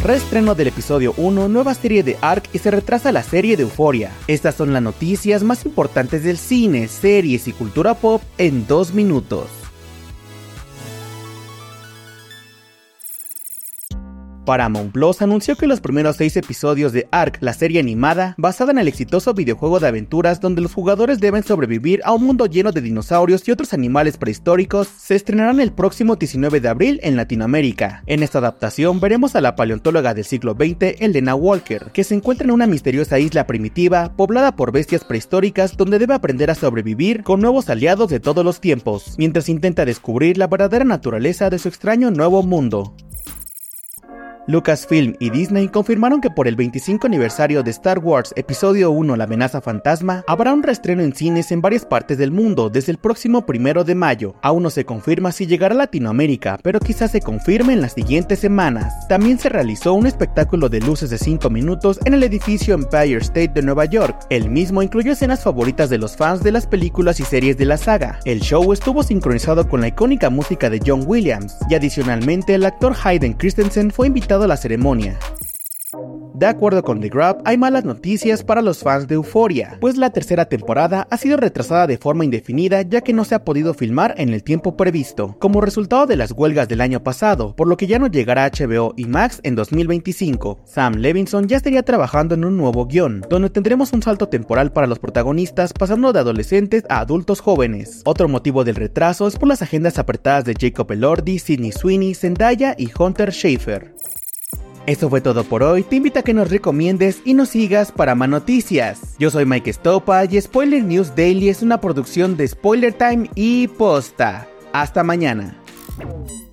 Reestreno del episodio 1, nueva serie de Ark y se retrasa la serie de Euphoria. Estas son las noticias más importantes del cine, series y cultura pop en 2 minutos. Paramount Plus anunció que los primeros 6 episodios de Ark, la serie animada, basada en el exitoso videojuego de aventuras donde los jugadores deben sobrevivir a un mundo lleno de dinosaurios y otros animales prehistóricos, se estrenarán el próximo 19 de abril en Latinoamérica. En esta adaptación veremos a la paleontóloga del siglo XX, Elena Walker, que se encuentra en una misteriosa isla primitiva, poblada por bestias prehistóricas donde debe aprender a sobrevivir con nuevos aliados de todos los tiempos, mientras intenta descubrir la verdadera naturaleza de su extraño nuevo mundo. Lucasfilm y Disney confirmaron que por el 25 aniversario de Star Wars Episodio 1 La amenaza fantasma, habrá un reestreno en cines en varias partes del mundo desde el próximo 1 de mayo. Aún no se confirma si llegará a Latinoamérica, pero quizás se confirme en las siguientes semanas. También se realizó un espectáculo de luces de 5 minutos en el edificio Empire State de Nueva York. El mismo incluyó escenas favoritas de los fans de las películas y series de la saga. El show estuvo sincronizado con la icónica música de John Williams, y adicionalmente el actor Hayden Christensen fue invitado a la ceremonia. De acuerdo con The Grab, hay malas noticias para los fans de Euphoria, pues la tercera temporada ha sido retrasada de forma indefinida ya que no se ha podido filmar en el tiempo previsto, como resultado de las huelgas del año pasado, por lo que ya no llegará a HBO y Max en 2025. Sam Levinson ya estaría trabajando en un nuevo guión, donde tendremos un salto temporal para los protagonistas pasando de adolescentes a adultos jóvenes. Otro motivo del retraso es por las agendas apretadas de Jacob Elordi, Sydney Sweeney, Zendaya y Hunter Schafer. Eso fue todo por hoy, te invito a que nos recomiendes y nos sigas para más noticias. Yo soy Mike Estopa y Spoiler News Daily es una producción de Spoiler Time y Posta. Hasta mañana.